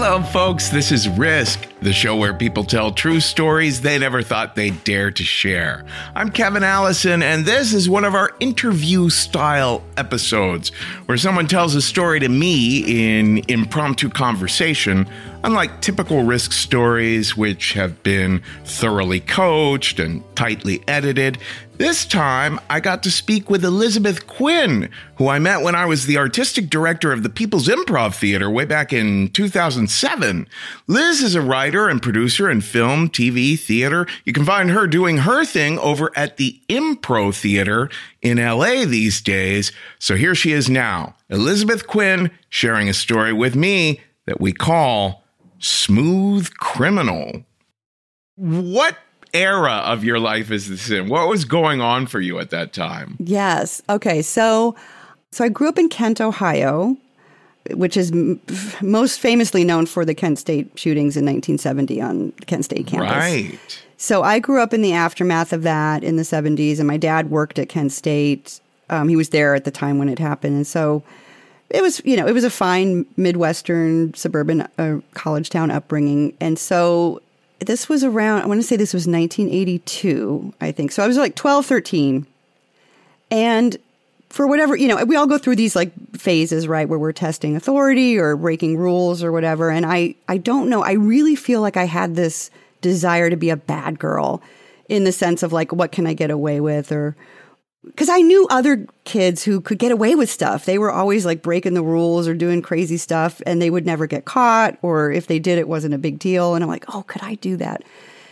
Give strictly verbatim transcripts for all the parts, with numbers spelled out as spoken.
Hello, folks. This is Risk, the show where people tell true stories they never thought they'd dare to share. I'm Kevin Allison, and this is one of our interview-style episodes where someone tells a story to me in impromptu conversation, unlike typical Risk stories, which have been thoroughly coached and tightly edited. This time, I got to speak with Elizabeth Quinn, who I met when I was the artistic director of the People's Improv Theater way back in two thousand seven. Liz is a writer and producer in film, T V, theater. You can find her doing her thing over at the Impro Theater in L A these days. So here she is now, Elizabeth Quinn, sharing a story with me that we call Smooth Criminal. What era of your life is this in? What was going on for you at that time? Yes. Okay. So, so I grew up in Kent, Ohio, which is m- most famously known for the Kent State shootings in nineteen seventy on the Kent State campus. Right. So I grew up in the aftermath of that in the seventies, and my dad worked at Kent State. Um, he was there at the time when it happened. And so it was, you know, it was a fine Midwestern suburban uh, college town upbringing. And so this was around, I want to say this was nineteen eighty-two, I think. So I was like twelve, thirteen. And for whatever, you know, we all go through these like phases, right, where we're testing authority or breaking rules or whatever. And I, I don't know, I really feel like I had this desire to be a bad girl in the sense of like, what can I get away with? Or because I knew other kids who could get away with stuff. They were always like breaking the rules or doing crazy stuff, and they would never get caught, or if they did, it wasn't a big deal. And I'm like, oh, could I do that?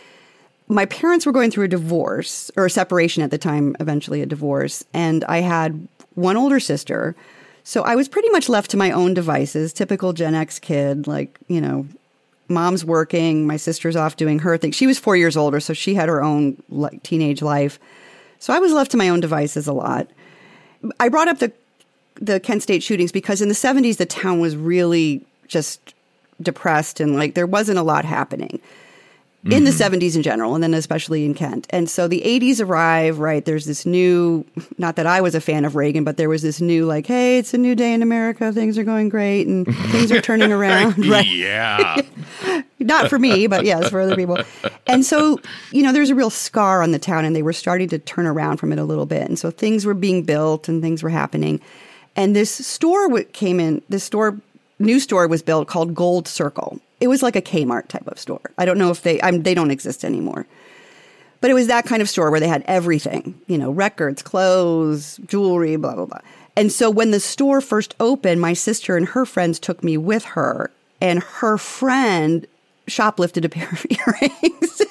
My parents were going through a divorce or a separation at the time, eventually a divorce. And I had one older sister. So I was pretty much left to my own devices, typical Gen X kid, like, you know, mom's working, my sister's off doing her thing. She was four years older, so she had her own like teenage life. So I was left to my own devices a lot. I brought up the the Kent State shootings because in the seventies, the town was really just depressed and like there wasn't a lot happening mm-hmm. in the seventies in general, and then especially in Kent. And so the eighties arrive, right? There's this new, not that I was a fan of Reagan, but there was this new like, hey, it's a new day in America. Things are going great and things are turning around. Right? Yeah. Not for me, but yes, for other people. And so, you know, there's a real scar on the town, and they were starting to turn around from it a little bit. And so things were being built and things were happening. And this store w- came in, this store, new store was built called Gold Circle. It was like a Kmart type of store. I don't know if they, I'm, they don't exist anymore. But it was that kind of store where they had everything, you know, records, clothes, jewelry, blah, blah, blah. And so when the store first opened, my sister and her friends took me with her, and her friend shoplifted a pair of earrings.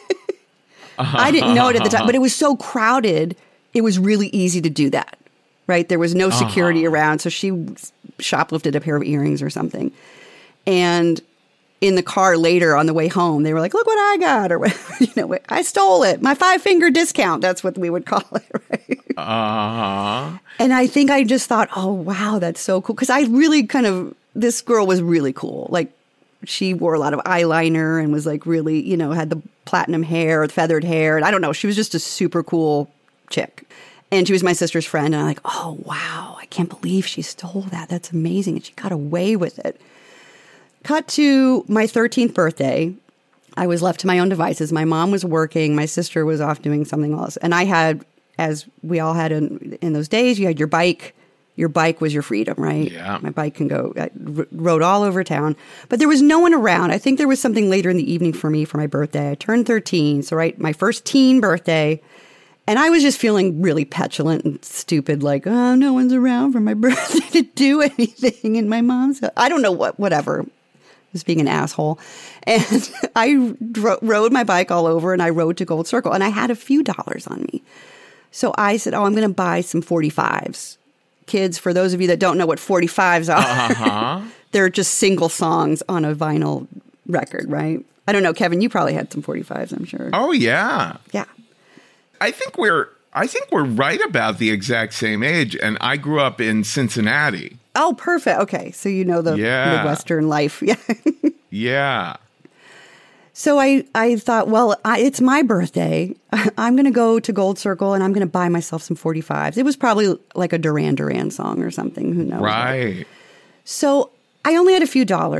I didn't know it at the time, but it was so crowded, it was really easy to do that, right? There was no security uh-huh. around, so she shoplifted a pair of earrings or something. And in the car later on the way home, they were like, look what I got, or whatever, you know, I stole it. My five-finger discount, that's what we would call it, right? Uh-huh. And I think I just thought, oh, wow, that's so cool. Because I really kind of, this girl was really cool. Like, she wore a lot of eyeliner and was like really, you know, had the platinum hair, feathered hair. And I don't know, she was just a super cool chick. And she was my sister's friend. And I'm like, oh, wow, I can't believe she stole that. That's amazing. And she got away with it. Cut to my thirteenth birthday. I was left to my own devices. My mom was working. My sister was off doing something else. And I had, as we all had in, in those days, you had your bike. Your bike was your freedom, right? Yeah. My bike can go, I r- rode all over town. But there was no one around. I think there was something later in the evening for me for my birthday. I turned thirteen. So, right, my first teen birthday. And I was just feeling really petulant and stupid, like, oh, no one's around for my birthday to do anything. And my mom's, I don't know what, whatever. Just being an asshole. And I dro- rode my bike all over, and I rode to Gold Circle. And I had a few dollars on me. So I said, oh, I'm going to buy some forty-fives. Kids, for those of you that don't know what forty-fives are, uh-huh. they're just single songs on a vinyl record, right? I don't know, Kevin, you probably had some forty-fives, I'm sure. Oh, yeah. Yeah. I think we're I think we're right about the exact same age, and I grew up in Cincinnati. Oh, perfect. Okay, so you know the yeah. Midwestern life. Yeah. Yeah. So I, I thought, well, I, it's my birthday. I'm going to go to Gold Circle and I'm going to buy myself some forty-fives. It was probably like a Duran Duran song or something. Who knows? Right. So I only had a few dollars.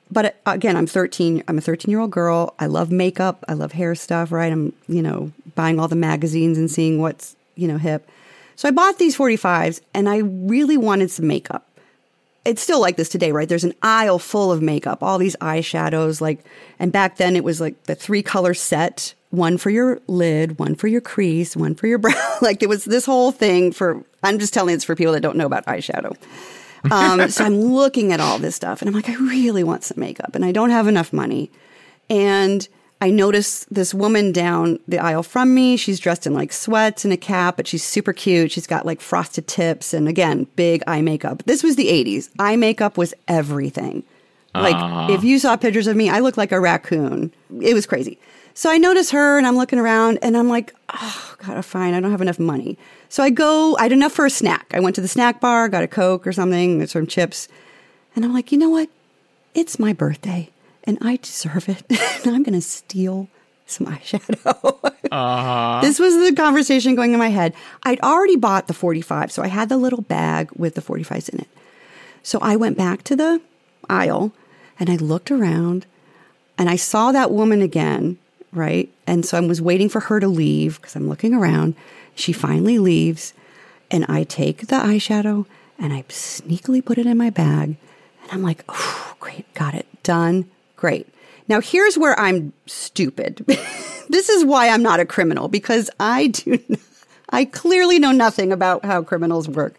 but again, I'm thirteen. I'm a thirteen-year-old girl. I love makeup. I love hair stuff, right? I'm, you know, buying all the magazines and seeing what's, you know, hip. So I bought these forty-fives, and I really wanted some makeup. It's still like this today, right? There's an aisle full of makeup, all these eyeshadows, like, and back then it was like the three color set, one for your lid, one for your crease, one for your brow. Like, it was this whole thing for, I'm just telling it's for people that don't know about eyeshadow. Um, so I'm looking at all this stuff and I'm like, I really want some makeup and I don't have enough money. And I notice this woman down the aisle from me. She's dressed in like sweats and a cap, but she's super cute. She's got like frosted tips and again, big eye makeup. This was the eighties. Eye makeup was everything. Like uh. if you saw pictures of me, I looked like a raccoon. It was crazy. So I notice her and I'm looking around and I'm like, oh, God, fine. I don't have enough money. So I go, I had enough for a snack. I went to the snack bar, got a Coke or something, some chips. And I'm like, you know what? It's my birthday and I deserve it. And I'm going to steal some eyeshadow. Uh-huh. This was the conversation going in my head. I'd already bought the forty-five. So I had the little bag with the forty-fives in it. So I went back to the aisle and I looked around and I saw that woman again. Right. And so I was waiting for her to leave because I'm looking around. She finally leaves and I take the eyeshadow and I sneakily put it in my bag. And I'm like, oh, great. Got it. Done. Great. Now, here's where I'm stupid. This is why I'm not a criminal, because I do. Not, I clearly know nothing about how criminals work.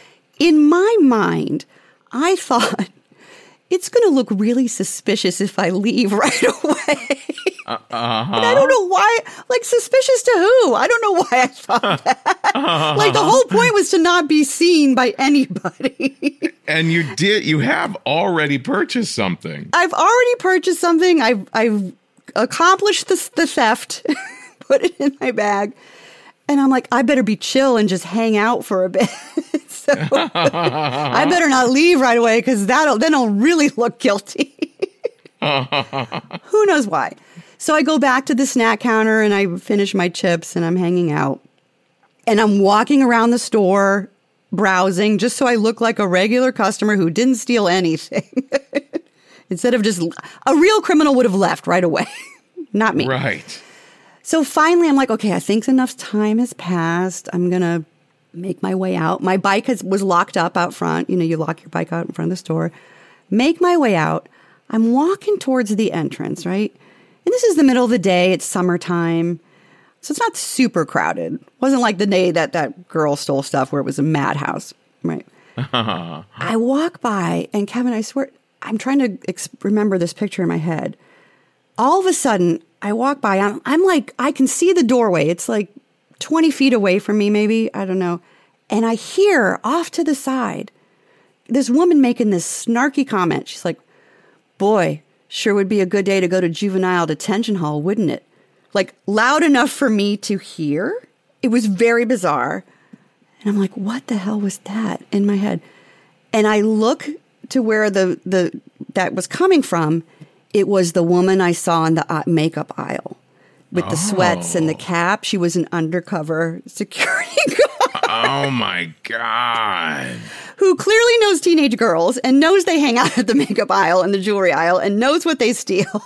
In my mind, I thought it's going to look really suspicious if I leave right away. Uh, uh-huh. And I don't know why, like, suspicious to who? I don't know why I thought that. Uh-huh. Like, the whole point was to not be seen by anybody. And you did, you have already purchased something. I've already purchased something. I've, I've accomplished the, the theft, put it in my bag. And I'm like, I better be chill and just hang out for a bit. So I better not leave right away because that'll, then I'll really look guilty. Who knows why? So I go back to the snack counter and I finish my chips and I'm hanging out. And I'm walking around the store browsing just so I look like a regular customer who didn't steal anything. Instead of just, a real criminal would have left right away. Not me. Right. So finally I'm like, okay, I think enough time has passed. I'm going to make my way out. My bike has, was locked up out front. You know, you lock your bike out in front of the store. Make my way out. I'm walking towards the entrance, right? And this is the middle of the day. It's summertime. So it's not super crowded. It wasn't like the day that that girl stole stuff where it was a madhouse, right? I walk by, and Kevin, I swear, I'm trying to ex- remember this picture in my head. All of a sudden, I walk by. I'm, I'm like, I can see the doorway. It's like twenty feet away from me, maybe. I don't know. And I hear off to the side this woman making this snarky comment. She's like, boy, sure would be a good day to go to juvenile detention hall, wouldn't it? Like, loud enough for me to hear. It was very bizarre. And I'm like, what the hell was that in my head? And I look to where the, the that was coming from. It was the woman I saw in the makeup aisle with the oh. sweats and the cap. She was an undercover security guard. Oh, my God. Who clearly knows teenage girls and knows they hang out at the makeup aisle and the jewelry aisle and knows what they steal.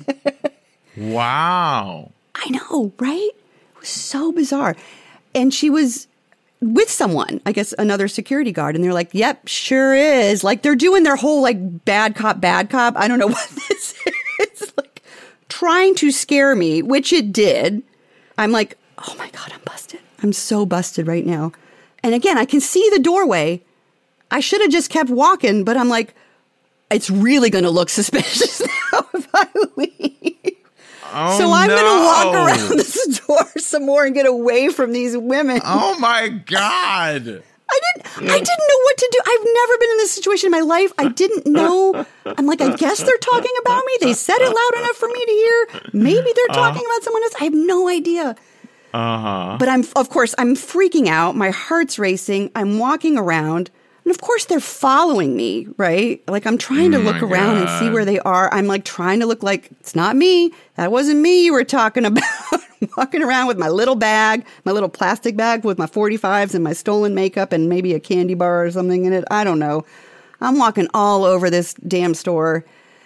Wow. I know, right? It was so bizarre. And she was with someone, I guess another security guard. And they're like, yep, sure is. Like, they're doing their whole, like, bad cop, bad cop. I don't know what this is. It's like trying to scare me, which it did. I'm like, oh, my God, I'm busted. I'm so busted right now. And again, I can see the doorway. I should have just kept walking, but I'm like, it's really going to look suspicious now if I leave. Oh, so I'm no. going to walk around the store some more and get away from these women. Oh, my God. I didn't I didn't know what to do. I've never been in this situation in my life. I didn't know. I'm like, I guess they're talking about me. They said it loud enough for me to hear. Maybe they're talking uh, about someone else. I have no idea. Uh-huh. But I'm, of course, I'm freaking out. My heart's racing. I'm walking around. And of course, they're following me, right? Like, I'm trying to oh look around God. and see where they are. I'm like trying to look like it's not me. That wasn't me you were talking about. Walking around with my little bag, my little plastic bag with my forty-fives and my stolen makeup and maybe a candy bar or something in it. I don't know. I'm walking all over this damn store.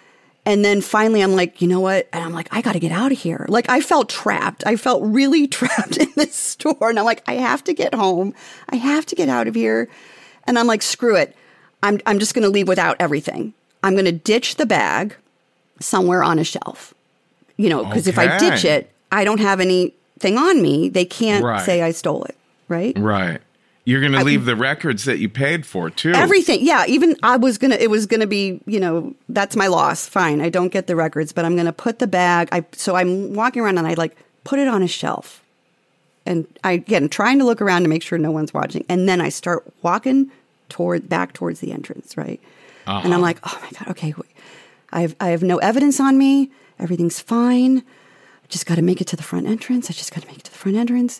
And then finally I'm like, you know what? And I'm like, I got to get out of here. Like I felt trapped. I felt really trapped in this store. And I'm like, I have to get home. I have to get out of here. And I'm like, screw it. I'm I'm just going to leave without everything. I'm going to ditch the bag somewhere on a shelf. You know, because okay. if I ditch it, I don't have anything on me. They can't right. say I stole it. Right? Right. You're going to leave the records that you paid for, too. Everything. Yeah. Even I was going to, it was going to be, you know, that's my loss. Fine. I don't get the records, but I'm going to put the bag. I So I'm walking around and I like put it on a shelf. And I, again, trying to look around to make sure no one's watching. And then I start walking toward, back towards the entrance. Right. Uh-huh. And I'm like, oh my God. Okay. Wait. I have, I have no evidence on me. Everything's fine. I just got to make it to the front entrance. I just got to make it to the front entrance.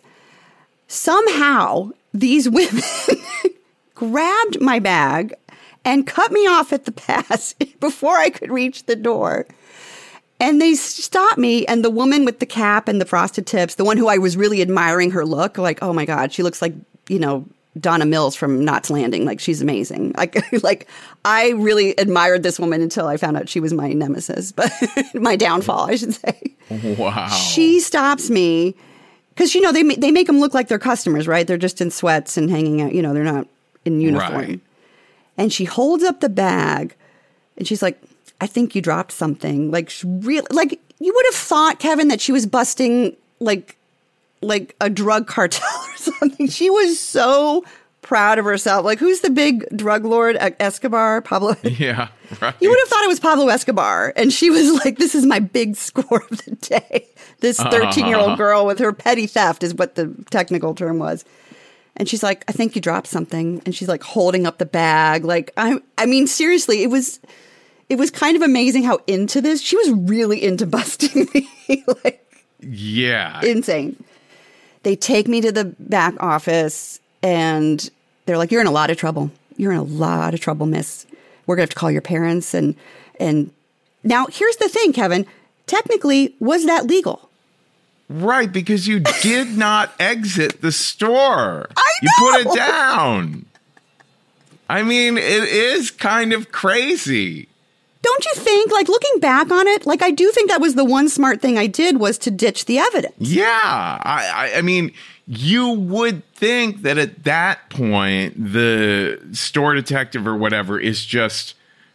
Somehow, these women grabbed my bag and cut me off at the pass before I could reach the door. And they stopped me, and the woman with the cap and the frosted tips, the one who I was really admiring her look, like, oh my God, she looks like, you know, Donna Mills from Knots Landing. Like, she's amazing. Like, like I really admired this woman until I found out she was my nemesis, but my downfall, I should say. Wow. She stops me. Because, you know, they they make them look like they're customers, right? They're just in sweats and hanging out. You know, they're not in uniform. Right. And she holds up the bag and she's like, I think you dropped something. Like, really, like you would have thought, Kevin, that she was busting like like a drug cartel or something. She was so proud of herself. Like, who's the big drug lord? Escobar? Pablo? Yeah, right. You would have thought it was Pablo Escobar. And she was like, this is my big score of the day. This thirteen-year-old uh-huh. girl with her petty theft is what the technical term was. And she's like, I think you dropped something. And she's like holding up the bag. Like, I I mean, seriously, it was it was kind of amazing how into this. She was really into busting me. Like, yeah. Insane. They take me to the back office and they're like, you're in a lot of trouble. You're in a lot of trouble, miss. We're going to have to call your parents. And and now here's the thing, Kevin. Technically, was that legal? Right, because you did not exit the store. I know! You put it down. I mean, it is kind of crazy. Don't you think, like, looking back on it, like, I do think that was the one smart thing I did was to ditch the evidence. Yeah. I, I, I mean, you would think that at that point, the store detective or whatever is just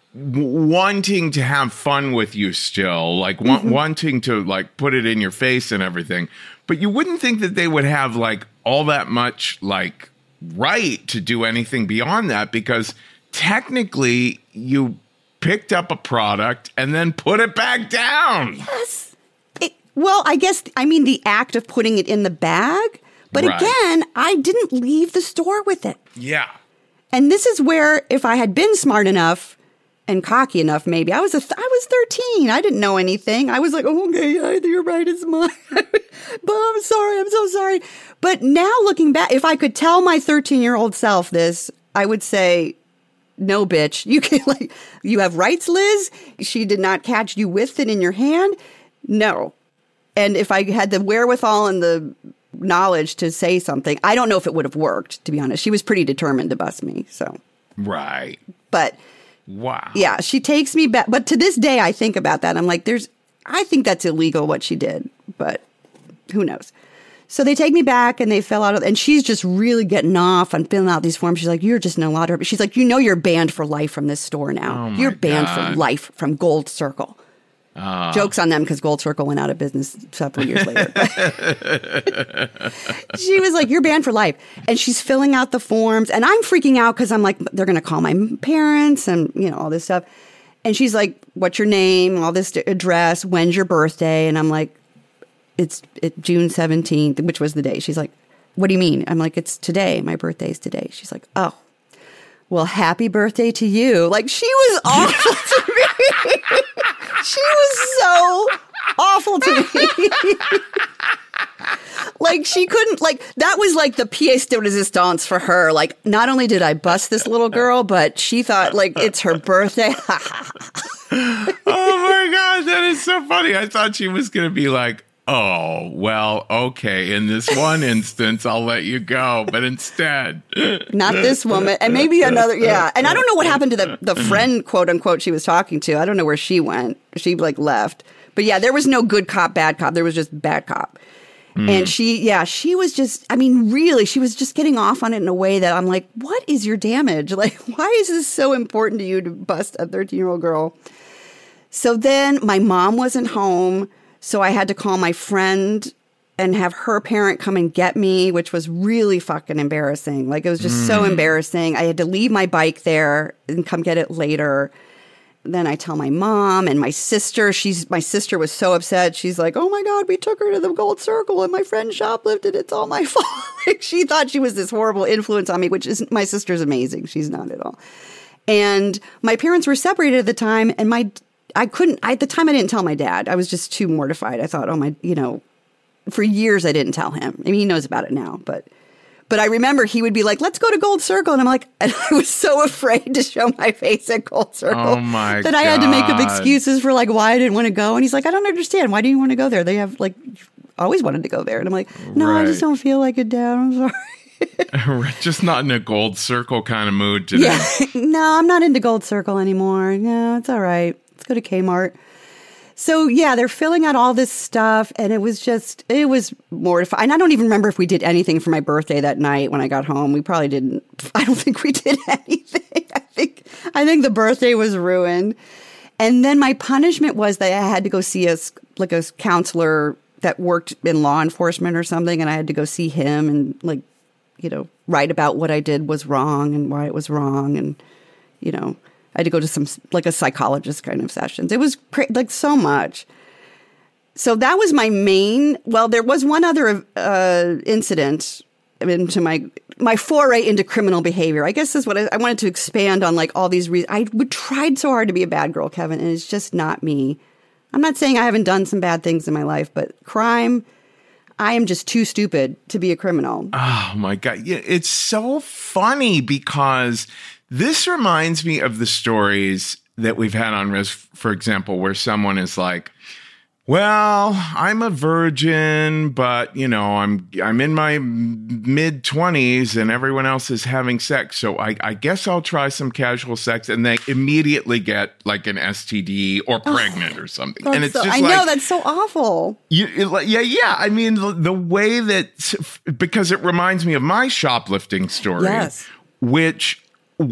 wanting to have fun with you still, like wa- mm-hmm. wanting to like put it in your face and everything. But you wouldn't think that they would have like all that much like right to do anything beyond that, because technically you picked up a product and then put it back down. Yes. It, well, I guess, I mean, the act of putting it in the bag. But right. again, I didn't leave the store with it. Yeah. And this is where, if I had been smart enough and cocky enough, maybe I was a th- I was thirteen. I didn't know anything. I was like, oh, okay, yeah, you're right, it's mine. But I'm sorry, I'm so sorry. But now looking back, if I could tell my thirteen-year-old self this, I would say, no, bitch, you can like you have rights, Liz. She did not catch you with it in your hand. No. And if I had the wherewithal and the knowledge to say something, I don't know if it would have worked, to be honest. She was pretty determined to bust me. So right. But wow. Yeah, she takes me back. But to this day, I think about that. I'm like, there's, I think that's illegal what she did, but who knows? So they take me back and they fill out, and she's just really getting off on filling out these forms. She's like, you're just in a lot of, she's like, you know, you're banned for life from this store now. Oh my you're banned God. for life from Gold Circle. Uh. Joke's on them because Gold Circle went out of business several years later. She was like, you're banned for life. And she's filling out the forms. And I'm freaking out because I'm like, they're going to call my parents and, you know, all this stuff. And she's like, what's your name? All this address. When's your birthday? And I'm like, it's it, June seventeenth, which was the day. She's like, what do you mean? I'm like, it's today. My birthday's today. She's like, oh, well, happy birthday to you. Like, she was awful to me. She was so awful to me. Like, she couldn't, like, that was like the pièce de résistance for her. Like, not only did I bust this little girl, but she thought, like, it's her birthday. Oh my God, that is so funny. I thought she was going to be like, Oh, well, okay. In this one instance, I'll let you go. But instead, not this woman. And maybe another. Yeah. And I don't know what happened to the, the friend, quote unquote, she was talking to. I don't know where she went. She like left. But yeah, there was no good cop, bad cop. There was just bad cop. Mm. And she, yeah, she was just, I mean, really, she was just getting off on it in a way that I'm like, what is your damage? Like, why is this so important to you to bust a thirteen-year-old girl? So then my mom wasn't home. So I had to call my friend and have her parent come and get me, which was really fucking embarrassing. Like, it was just mm. so embarrassing. I had to leave my bike there and come get it later. Then I tell my mom and my sister. She's my sister was so upset. She's like, oh, my God, we took her to the Gold Circle and my friend shoplifted. It's all my fault. Like, she thought she was this horrible influence on me, which is my sister's amazing. She's not at all. And my parents were separated at the time. And my I couldn't, I, at the time I didn't tell my dad. I was just too mortified. I thought, oh my, you know, for years I didn't tell him. I mean, he knows about it now, but, but I remember he would be like, let's go to Gold Circle. And I'm like, and I was so afraid to show my face at Gold Circle oh my that I God. had to make up excuses for like why I didn't want to go. And he's like, I don't understand. Why do you want to go there? They have like, always wanted to go there. And I'm like, no, right. I just don't feel like it, Dad. I'm sorry. Just not in a Gold Circle kind of mood today. Yeah. No, I'm not into Gold Circle anymore. No, it's all right. Let's go to Kmart. So, yeah, they're filling out all this stuff. And it was just, it was mortifying. And I don't even remember if we did anything for my birthday that night when I got home. We probably didn't. I don't think we did anything. I think, I think the birthday was ruined. And then my punishment was that I had to go see a, like a counselor that worked in law enforcement or something. And I had to go see him and like, you know, write about what I did was wrong and why it was wrong. And, you know, I had to go to some, like a psychologist kind of sessions. It was cra- like so much. So that was my main, well, there was one other uh, incident into my, my foray into criminal behavior. I guess is what I, I wanted to expand on, like all these reasons. I would tried so hard to be a bad girl, Kevin, and it's just not me. I'm not saying I haven't done some bad things in my life, but crime, I am just too stupid to be a criminal. Oh my God. Yeah, it's so funny because this reminds me of the stories that we've had on Risk, for example, where someone is like, well, I'm a virgin, but, you know, I'm I'm in my mid twenties and everyone else is having sex. So I, I guess I'll try some casual sex. And they immediately get like an S T D or pregnant oh, or something. And it's so, just I like, know, that's so awful. You, it, yeah, yeah. I mean, the, the way that, because it reminds me of my shoplifting story, yes. which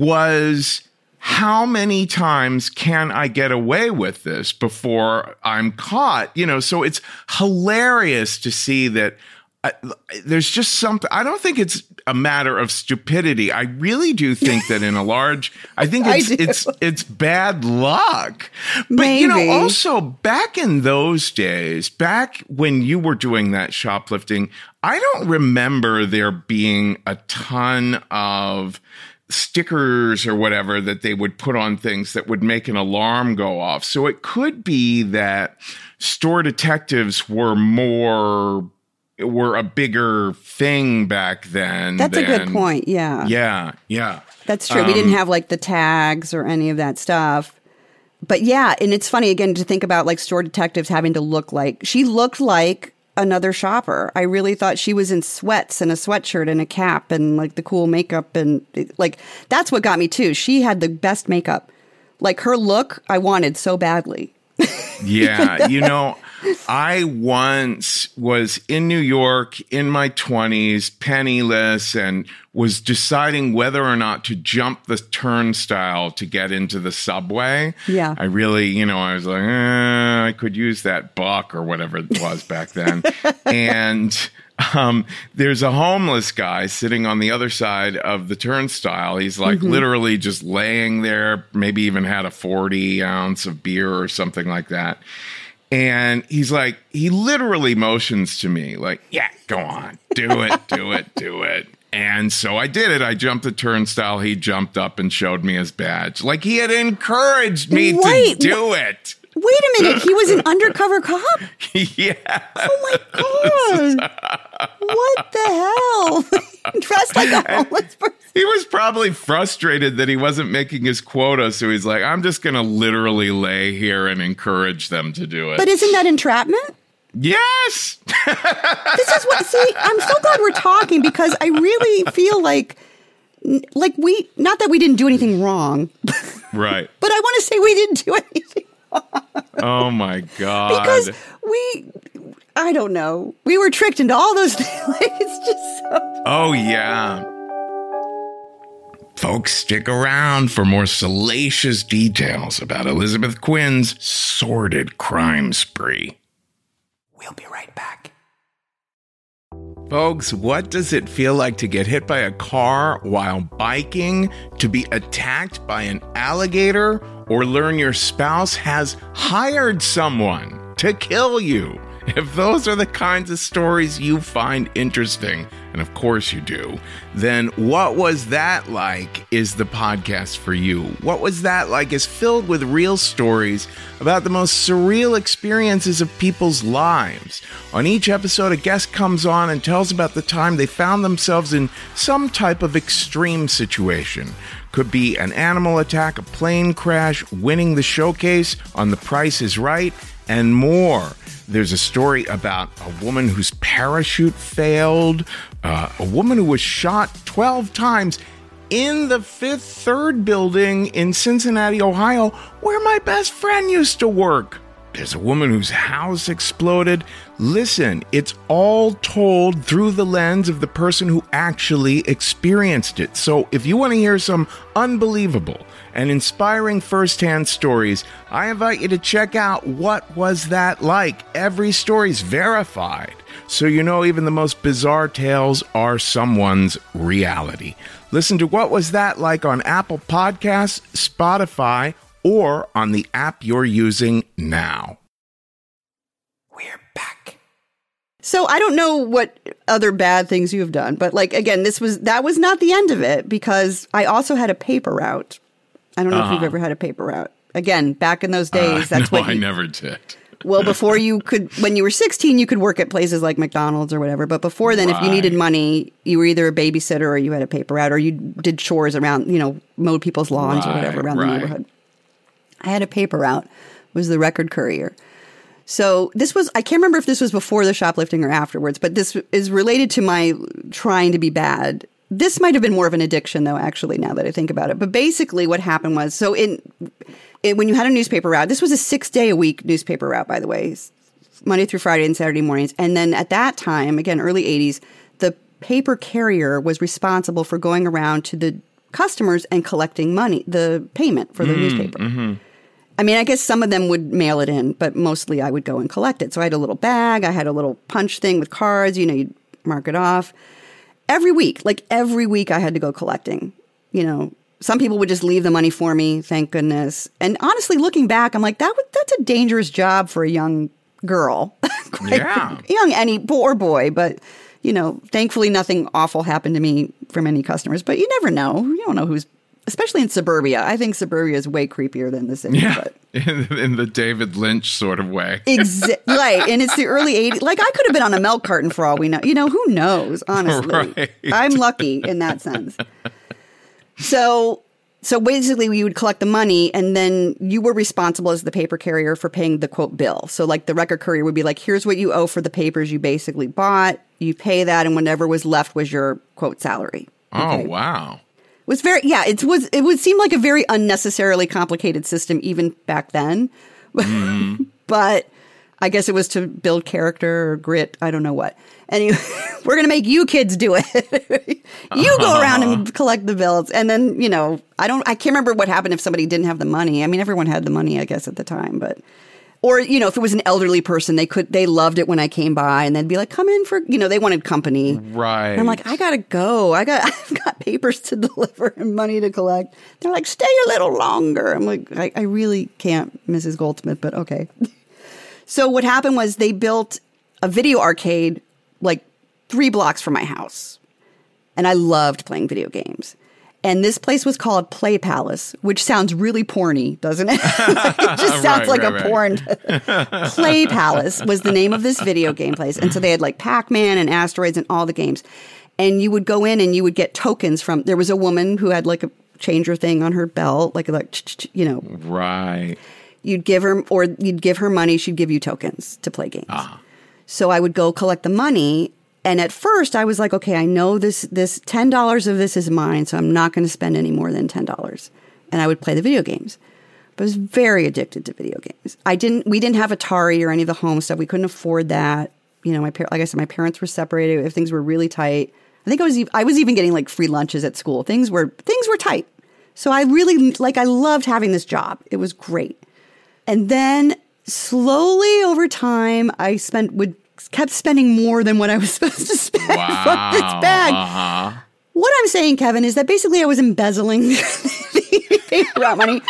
was, how many times can I get away with this before I'm caught? You know, so it's hilarious to see that uh, there's just something. I don't think it's a matter of stupidity. I really do think that in a large, I think it's, I it's, it's bad luck. But, Maybe. you know, also back in those days, back when you were doing that shoplifting, I don't remember there being a ton of stickers or whatever that they would put on things that would make an alarm go off. So it could be that store detectives were more, were a bigger thing back then. That's than, a good point. Yeah. Yeah. Yeah. That's true. Um, we didn't have like the tags or any of that stuff. But yeah, and it's funny again to think about like store detectives having to look like, she looked like another shopper. I really thought she was in sweats and a sweatshirt and a cap and like the cool makeup. And like, that's what got me too. She had the best makeup. Like her look, I wanted so badly. Yeah. You know, I once was in New York in my twenties, penniless, and was deciding whether or not to jump the turnstile to get into the subway. Yeah. I really, you know, I was like, eh, I could use that buck or whatever it was back then. And um, there's a homeless guy sitting on the other side of the turnstile. He's like mm-hmm. literally just laying there, maybe even had a forty ounce of beer or something like that. And he's like, he literally motions to me like, yeah, go on, do it, do it, do it. And so I did it. I jumped the turnstile. He jumped up and showed me his badge. Like he had encouraged me Wait, to do it. Wait a minute. He was an undercover cop? Yeah. Oh my God. What the hell? Dressed like a homeless person. He was probably frustrated that he wasn't making his quota. So he's like, I'm just going to literally lay here and encourage them to do it. But isn't that entrapment? Yes. This is what, see, I'm so glad we're talking because I really feel like, like we, not that we didn't do anything wrong. Right. But I want to say we didn't do anything wrong. Oh my God. Because we, I don't know, we were tricked into all those things. Like, it's just so. Oh yeah. Folks, stick around for more salacious details about Elizabeth Quinn's sordid crime spree. We'll be right back. Folks, what does it feel like to get hit by a car while biking, to be attacked by an alligator, or learn your spouse has hired someone to kill you? If those are the kinds of stories you find interesting, and of course you do, then What Was That Like is the podcast for you. What Was That Like is filled with real stories about the most surreal experiences of people's lives. On each episode, a guest comes on and tells about the time they found themselves in some type of extreme situation. Could be an animal attack, a plane crash, winning the showcase on The Price is Right, and more. There's a story about a woman whose parachute failed, uh, a woman who was shot twelve times in the Fifth Third building in Cincinnati, Ohio, where my best friend used to work. There's a woman whose house exploded. Listen, it's all told through the lens of the person who actually experienced it. So if you want to hear some unbelievable and inspiring firsthand stories, I invite you to check out What Was That Like? Every story's verified, so you know even the most bizarre tales are someone's reality. Listen to What Was That Like on Apple Podcasts, Spotify, or on the app you're using now. We're back. So I don't know what other bad things you have done, but like, again, this was, that was not the end of it because I also had a paper route. I don't know uh-huh. if you've ever had a paper route. Again, back in those days, uh, that's no, what you, I never did. Well, before you could, when you were sixteen, you could work at places like McDonald's or whatever. But before then, right. if you needed money, you were either a babysitter or you had a paper route or you did chores around, you know, mowed people's lawns right, or whatever around right. the neighborhood. I had a paper route, was the Record Courier. So this was, I can't remember if this was before the shoplifting or afterwards, but this is related to my trying to be bad. This might have been more of an addiction, though, actually, now that I think about it. But basically what happened was, so in, in when you had a newspaper route, this was a six-day-a-week newspaper route, by the way, Monday through Friday and Saturday mornings. And then at that time, again, early eighties, the paper carrier was responsible for going around to the customers and collecting money, the payment for the mm, newspaper. Mm-hmm. I mean, I guess some of them would mail it in, but mostly I would go and collect it. So I had a little bag. I had a little punch thing with cards. You know, you'd mark it off. Every week, like every week I had to go collecting. You know, some people would just leave the money for me, thank goodness. And honestly, looking back, I'm like, that was, that's a dangerous job for a young girl. Yeah. Young any or boy, but, you know, thankfully nothing awful happened to me from any customers. But you never know. You don't know who's, especially in suburbia. I think suburbia is way creepier than the city. Yeah, but. In, in the David Lynch sort of way. Exa- right. And it's the early eighties. Like, I could have been on a milk carton for all we know. You know, who knows, honestly. Right. I'm lucky in that sense. So, so basically, you would collect the money, and then you were responsible as the paper carrier for paying the, quote, bill. So, like, the Record Courier would be like, here's what you owe for the papers you basically bought. You pay that, and whatever was left was your, quote, salary. Okay? Oh, wow. Was very yeah it was it would seem like a very unnecessarily complicated system even back then. Mm. But I guess it was to build character or grit, I don't know what. Anyway, we're going to make you kids do it. You go around and collect the bills, and then, you know, I don't I can't remember what happened if somebody didn't have the money. I mean, everyone had the money, I guess, at the time, but or, you know, if it was an elderly person, they could, they loved it when I came by and they'd be like, come in for, you know, they wanted company. Right. And I'm like, I got to go. I got, I've got papers to deliver and money to collect. They're like, stay a little longer. I'm like, I, I really can't, Missus Goldsmith, but okay. So what happened was they built a video arcade like three blocks from my house. And I loved playing video games. And this place was called Play Palace, which sounds really porny, doesn't it? It just sounds right, like right, a right. porn. Play Palace was the name of this video game place. And so they had like Pac-Man and Asteroids and all the games. And you would go in and you would get tokens from, there was a woman who had like a changer thing on her belt, like, like you know. Right. You'd give her, or you'd give her money, she'd give you tokens to play games. Ah. So I would go collect the money. And at first I was like, okay, I know this, this ten dollars of this is mine, so I'm not going to spend any more than ten dollars. And I would play the video games. But I was very addicted to video games. I didn't, we didn't have Atari or any of the home stuff. We couldn't afford that. You know, my par- like I said, my parents were separated. If things were really tight, I think I was, e- I was even getting like free lunches at school. Things were, things were tight. So I really, like, I loved having this job. It was great. And then slowly over time, I spent, would, kept spending more than what I was supposed to spend wow. from this bag. Uh-huh. What I'm saying, Kevin, is that basically I was embezzling the paper route money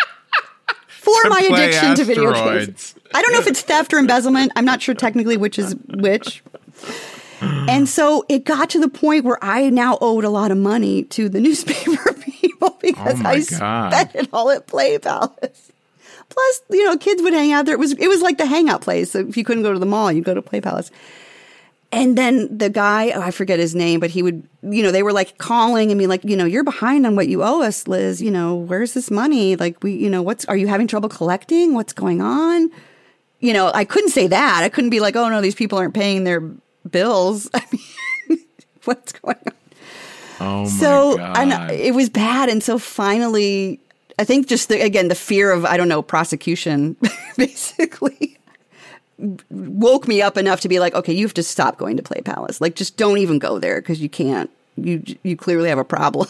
for to my addiction asteroids. to video games. I don't know if it's theft or embezzlement. I'm not sure technically which is which. And so it got to the point where I now owed a lot of money to the newspaper people because oh my I God. spent it all at Play Palace. Plus, you know, kids would hang out there. It was it was like the hangout place. So if you couldn't go to the mall, you'd go to Play Palace. And then the guy, oh, I forget his name, but he would, you know, they were like calling and be like, you know, you're behind on what you owe us, Liz. You know, where's this money? Like, we, you know, what's, are you having trouble collecting? What's going on? You know, I couldn't say that. I couldn't be like, oh, no, these people aren't paying their bills. I mean, what's going on? Oh, my so, God. And it was bad. And so finally, I think just, the, again, the fear of, I don't know, prosecution, basically. Woke me up enough to be like, okay, you have to stop going to Play Palace. Like, just don't even go there because you can't. You you clearly have a problem.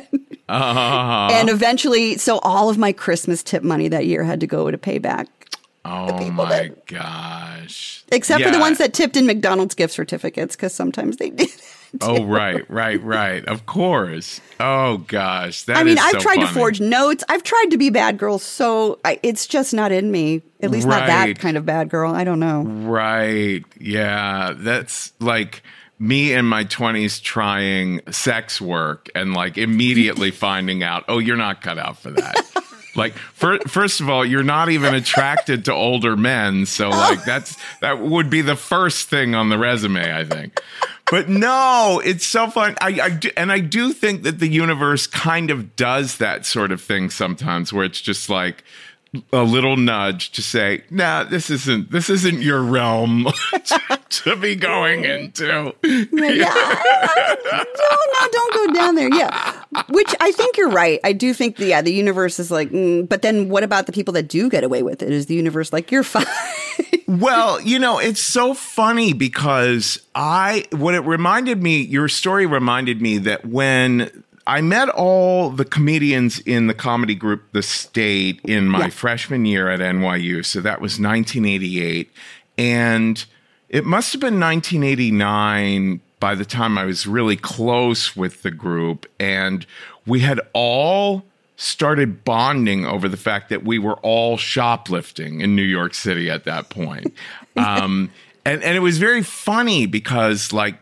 uh-huh. And eventually, so all of my Christmas tip money that year had to go to pay back. Oh my that, gosh! Except yeah. for the ones that tipped in McDonald's gift certificates, because sometimes they did. Oh right, right, right. Of course. Oh gosh, that I mean, is I've so tried funny. to forge notes. I've tried to be bad girl, so I, it's just not in me. At least right. not that kind of bad girl. I don't know. Right? Yeah, that's like me in my twenties trying sex work and like immediately finding out, oh, you're not cut out for that. Like, for, first of all, you're not even attracted to older men. So, like, that's that would be the first thing on the resume, I think. But no, it's so fun. I, I do, and I do think that the universe kind of does that sort of thing sometimes where it's just like a little nudge to say, nah, this isn't this isn't your realm to, to be going into. Yeah. No, no, don't go down there. Yeah. Which I think you're right. I do think, the, yeah, the universe is like, mm, but then what about the people that do get away with it? Is the universe like, you're fine? Well, you know, it's so funny because I, what it reminded me, your story reminded me that when I met all the comedians in the comedy group, The State, in my yeah. freshman year at N Y U. So that was nineteen eighty-eight. And it must have been nineteen eighty-nine by the time I was really close with the group. And we had all started bonding over the fact that we were all shoplifting in New York City at that point. um, and, and it was very funny because, like,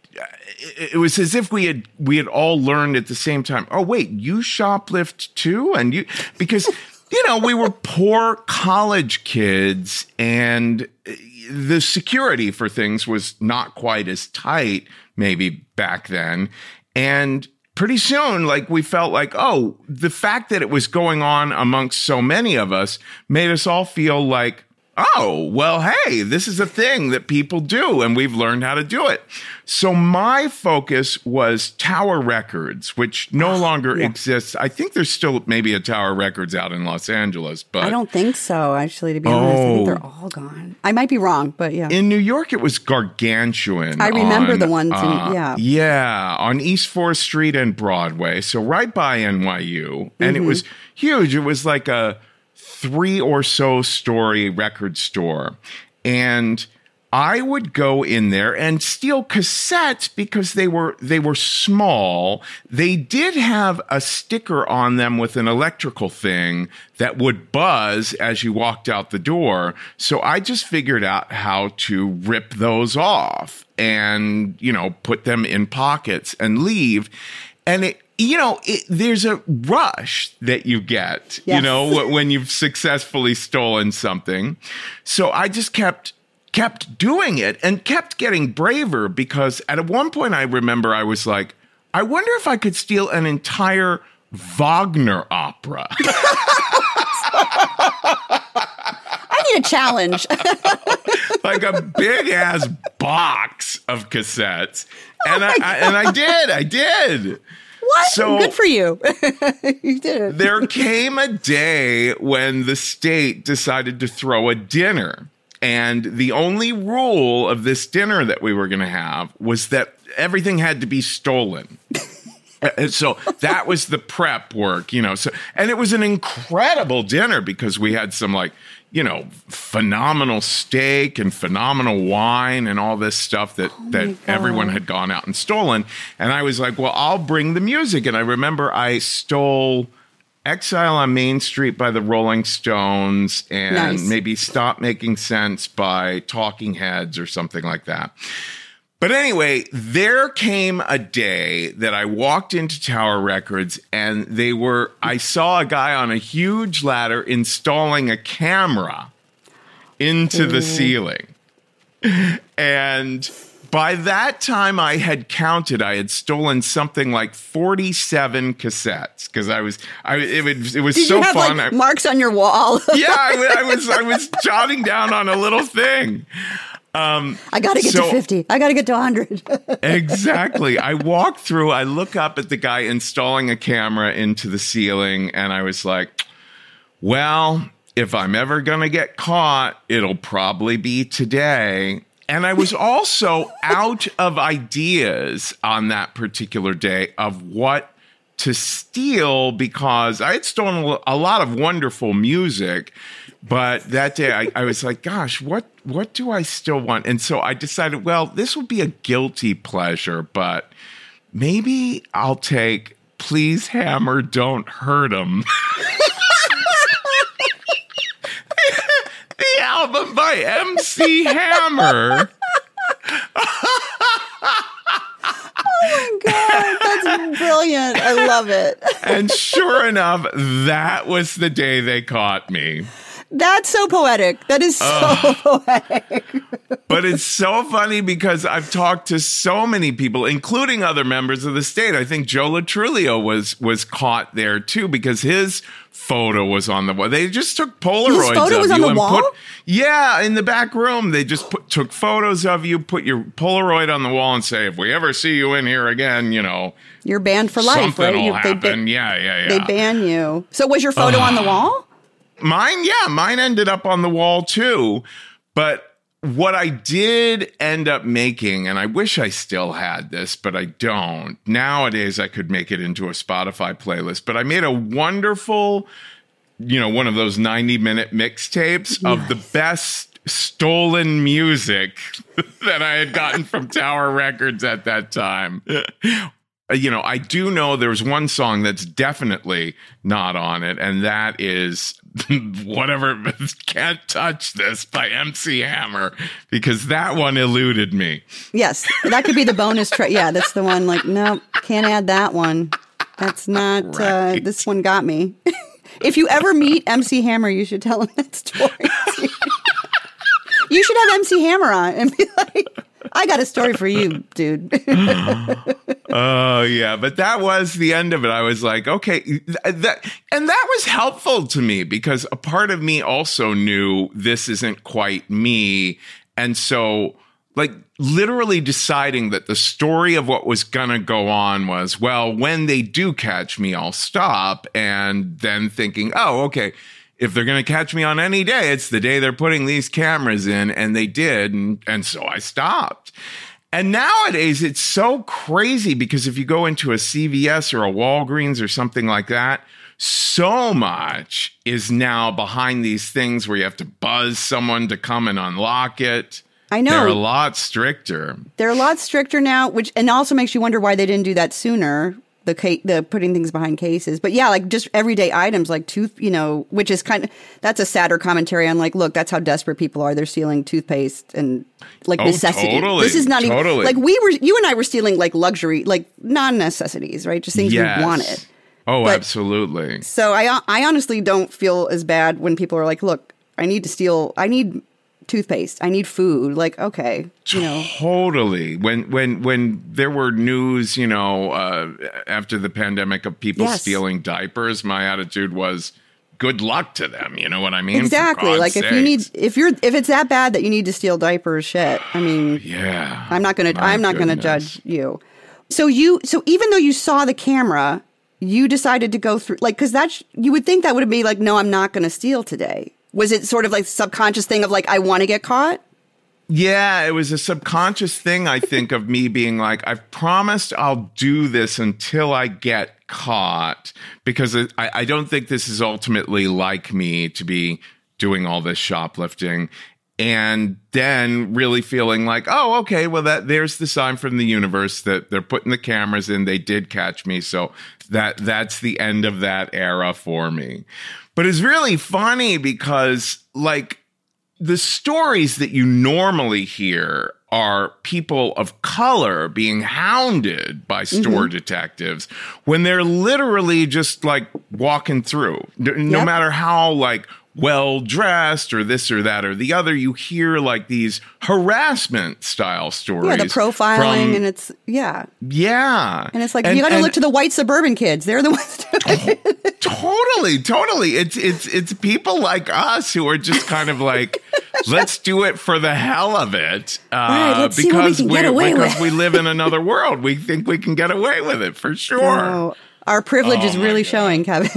it was as if we had we had all learned at the same time. Oh, wait, you shoplift too? And you, because, you know, we were poor college kids and the security for things was not quite as tight maybe back then. And pretty soon, like, we felt like, oh, the fact that it was going on amongst so many of us made us all feel like, oh, well, hey, this is a thing that people do, and we've learned how to do it. So my focus was Tower Records, which no oh, longer yeah. exists. I think there's still maybe a Tower Records out in Los Angeles, but I don't think so, actually, to be oh, honest. I think they're all gone. I might be wrong, but yeah. In New York, it was gargantuan. I remember on, the ones, uh, in, yeah. Yeah, on East fourth Street and Broadway, so right by N Y U. And mm-hmm. it was huge. It was like a three or so story record store. And I would go in there and steal cassettes because they were they were small. They did have a sticker on them with an electrical thing that would buzz as you walked out the door. So I just figured out how to rip those off and, you know, put them in pockets and leave. And it You know, it, there's a rush that you get, yes. you know, when you've successfully stolen something. So I just kept kept doing it and kept getting braver because at one point I remember I was like, I wonder if I could steal an entire Wagner opera. I need a challenge. Like a big ass box of cassettes. And oh I, I and I did. I did. What? So good for you. You did it. There came a day when the state decided to throw a dinner. And the only rule of this dinner that we were going to have was that everything had to be stolen. And so that was the prep work, you know. So, and it was an incredible dinner because we had some like, you know, phenomenal steak and phenomenal wine and all this stuff that, oh that everyone had gone out and stolen. And I was like, well, I'll bring the music. And I remember I stole Exile on Main Street by the Rolling Stones and nice. Maybe Stop Making Sense by Talking Heads or something like that. But anyway, there came a day that I walked into Tower Records and they were, I saw a guy on a huge ladder installing a camera into Ooh. The ceiling. And by that time I had counted, I had stolen something like forty-seven cassettes because I was, I it was, it was Did so you have, fun. Like, I, marks on your wall. Yeah, I, I was, I was jotting down on a little thing. Um, I got to get so, to fifty. I got to get to one hundred. Exactly. I walk through, I look up at the guy installing a camera into the ceiling, and I was like, well, if I'm ever going to get caught, it'll probably be today. And I was also out of ideas on that particular day of what to steal because I had stolen a lot of wonderful music. But that day I, I was like, gosh, what what do I still want? And so I decided, well, this would be a guilty pleasure, but maybe I'll take Please Hammer, Don't Hurt 'Em. The album by M C Hammer. Oh my God, that's brilliant. I love it. And sure enough, that was the day they caught me. That's so poetic. That is so uh, poetic. But it's so funny because I've talked to so many people, including other members of the state. I think Joe Latrulio was was caught there too because his photo was on the wall. They just took Polaroids his photo of was you on the and wall? put, yeah, in the back room. They just put, took photos of you, put your Polaroid on the wall, and say, if we ever see you in here again, you know, you're banned for life. Something right? will you, happen. They, ba- yeah, yeah, yeah. They ban you. So was your photo uh, on the wall? Mine, yeah, mine ended up on the wall too. But what I did end up making, and I wish I still had this, but I don't. Nowadays, I could make it into a Spotify playlist. But I made a wonderful, you know, one of those ninety minute mixtapes yes. of the best stolen music that I had gotten from Tower Records at that time. You know, I do know there's one song that's definitely not on it, and that is whatever, Can't Touch This by M C Hammer, because that one eluded me. Yes, that could be the bonus track. Yeah, that's the one, like, no, can't add that one. That's not, right. uh, this one got me. If you ever meet M C Hammer, you should tell him that story. You should have M C Hammer on and be like, I got a story for you, dude. Oh, yeah. But that was the end of it. I was like, okay. That, and that was helpful to me because a part of me also knew this isn't quite me. And so, like, literally deciding that the story of what was going to go on was, well, when they do catch me, I'll stop. And then thinking, oh, okay. If they're going to catch me on any day, it's the day they're putting these cameras in, and they did, and, and so I stopped. And nowadays, it's so crazy because if you go into a C V S or a Walgreens or something like that, so much is now behind these things where you have to buzz someone to come and unlock it. I know. They're a lot stricter. They're a lot stricter now, which and also makes you wonder why they didn't do that sooner. The ca- the putting things behind cases. But yeah, like just everyday items like tooth, you know, which is kind of, that's a sadder commentary on like, look, that's how desperate people are. They're stealing toothpaste and like oh, necessity. Totally, this is not totally. even, like we were, you and I were stealing like luxury, like non-necessities, right? Just things yes. we wanted. Oh, but, absolutely. So I, I honestly don't feel as bad when people are like, look, I need to steal, I need toothpaste, I need food. Like, okay, you know. Totally. When when when there were news, you know, uh, after the pandemic of people yes. stealing diapers, my attitude was, good luck to them. You know what I mean? Exactly. Like sakes. if you need, if you're, if it's that bad that you need to steal diapers, shit. I mean, yeah, I'm not going to, I'm not going to goodness. judge you. So you, so even though you saw the camera, you decided to go through, like, cause that's, you would think that would be like, no, I'm not going to steal today. Was it sort of like subconscious thing of like, I want to get caught? Yeah, it was a subconscious thing, I think, of me being like, I've promised I'll do this until I get caught, because I, I don't think this is ultimately like me to be doing all this shoplifting. And then really feeling like, oh, okay, well, that there's the sign from the universe that they're putting the cameras in. They did catch me. So that that's the end of that era for me. But it's really funny because, like, the stories that you normally hear are people of color being hounded by store mm-hmm. detectives when they're literally just like walking through. No yep. matter how like well-dressed or this or that or the other, you hear like these harassment style stories. Yeah, the profiling from, and it's, yeah. Yeah. And it's like, and, you got to look to the white suburban kids. They're the ones doing it. Totally, totally. It's, it's, it's people like us who are just kind of like, let's do it for the hell of it. Uh, right, let's because see what we can get away because with. we live in another world. We think we can get away with it for sure. Oh, our privilege oh is really God. showing, Kevin.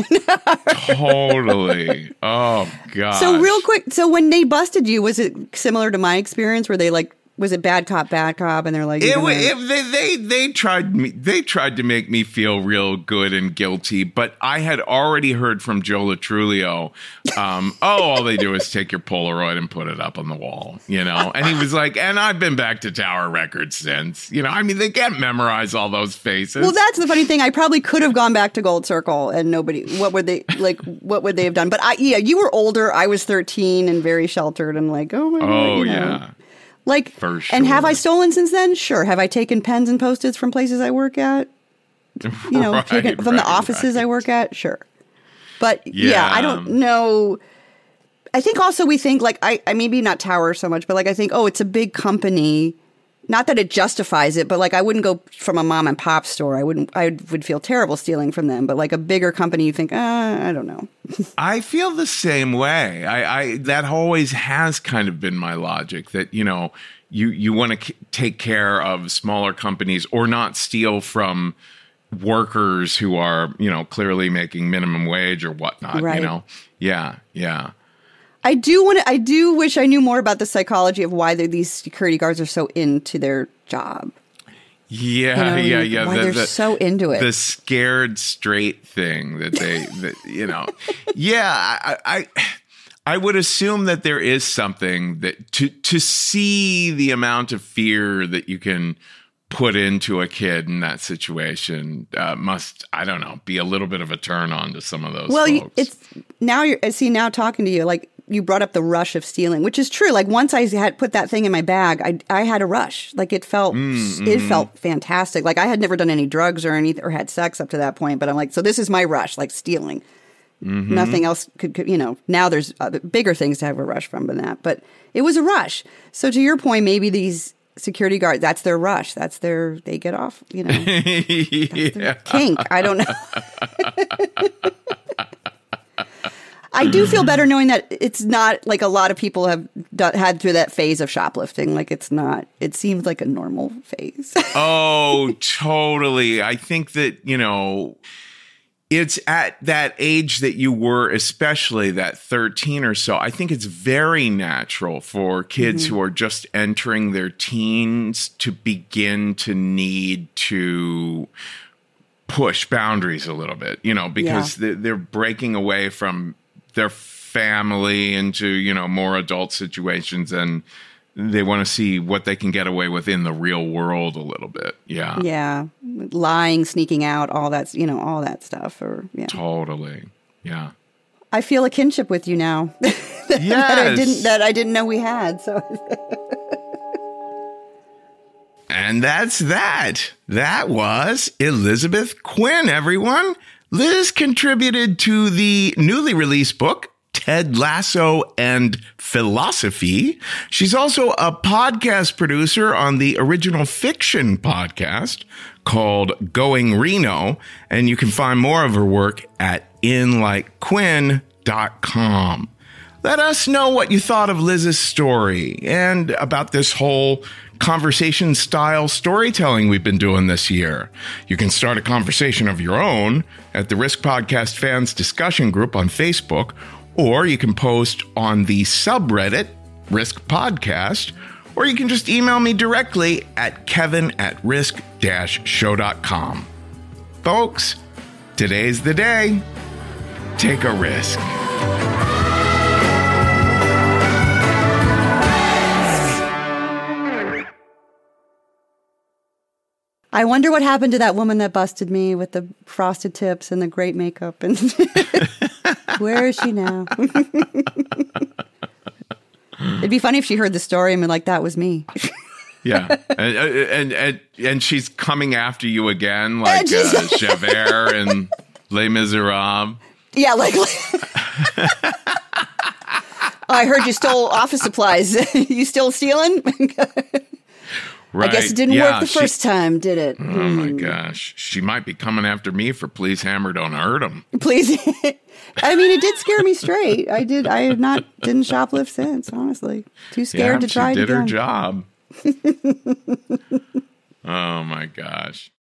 Totally. Oh, God. So real quick, so when they busted you, was it similar to my experience where they like, was it bad cop, bad cop? And they're like, it, gonna... it, they, they, they tried me, they tried to make me feel real good and guilty, but I had already heard from Joe Latrulio, um, oh, all they do is take your Polaroid and put it up on the wall, you know? And he was like, and I've been back to Tower Records since, you know, I mean, they can't memorize all those faces. Well, that's the funny thing. I probably could have gone back to Gold Circle and nobody, what would they, like, what would they have done? But I, yeah, you were older. I was thirteen and very sheltered and like, oh my God. Oh, you know. yeah. Like, For sure. And have I stolen since then? Sure. Have I taken pens and Post-its from places I work at? You know, right, taken from right, the offices right. I work at? Sure. But yeah. Yeah. I don't know. I think also we think like, I, I maybe not Tower so much, but like I think, oh, it's a big company. Not that it justifies it, but like I wouldn't go from a mom and pop store. I wouldn't, I would feel terrible stealing from them. But like a bigger company, you think, uh, I don't know. I feel the same way. I, I that always has kind of been my logic that, you know, you, you want to c- take care of smaller companies or not steal from workers who are, you know, clearly making minimum wage or whatnot, right. you know? Yeah, yeah. I do want to, I do wish I knew more about the psychology of why these security guards are so into their job. Yeah, you know, yeah, yeah. Why the, they're the, so into it. The scared straight thing that they, that, you know. Yeah, I, I, I would assume that there is something that to to see the amount of fear that you can put into a kid in that situation uh, must, I don't know, be a little bit of a turn on to some of those well, folks. it's now you're, I see now talking to you, like you brought up the rush of stealing, which is true. Like once I had put that thing in my bag, I, I had a rush. Like it felt, mm-hmm. it felt fantastic. Like I had never done any drugs or anything or had sex up to that point, but I'm like, so this is my rush, like stealing. Mm-hmm. Nothing else could, could, you know, now there's other, bigger things to have a rush from than that, but it was a rush. So to your point, maybe these security guards, that's their rush. That's their, they get off, you know, that's their kink. I don't know. I do feel better knowing that it's not like a lot of people have done, had through that phase of shoplifting. Like it's not, it seems like a normal phase. Oh, totally. I think that, you know, it's at that age that you were, especially that thirteen or so. I think it's very natural for kids mm-hmm. who are just entering their teens to begin to need to push boundaries a little bit, you know, because yeah. they're breaking away from their family into, you know, more adult situations, and they want to see what they can get away with in the real world a little bit. Yeah. Yeah. Lying, sneaking out, all that, you know, all that stuff. Or yeah. Totally. Yeah. I feel a kinship with you now. that, yes. that I didn't that I didn't know we had. So And that's that. That was Elizabeth Quinn, everyone. Liz contributed to the newly released book, Ted Lasso and Philosophy. She's also a podcast producer on the original fiction podcast called Going Reno, and you can find more of her work at in like quinn dot com. Let us know what you thought of Liz's story and about this whole conversation style storytelling we've been doing this year. You can start a conversation of your own at the Risk Podcast Fans discussion group on Facebook, or you can post on the subreddit Risk Podcast, or you can just email me directly at kevin at risk dash show dot com. Folks, today's the day. Take a risk. I wonder what happened to that woman that busted me with the frosted tips and the great makeup. And where is she now? It'd be funny if she heard the story and be like, that was me. Yeah. And, and and and she's coming after you again, like uh, Javert and Les Miserables. Yeah, like... oh, I heard you stole office supplies. You still stealing? Right. I guess it didn't yeah, work the she, first time, did it? Oh, mm. my gosh. She might be coming after me for Please Hammer, Don't Hurt Him. Please. I mean, it did scare me straight. I did. I have not didn't shoplift since, honestly. Too scared yeah, to try she it did again. her job. Oh, my gosh.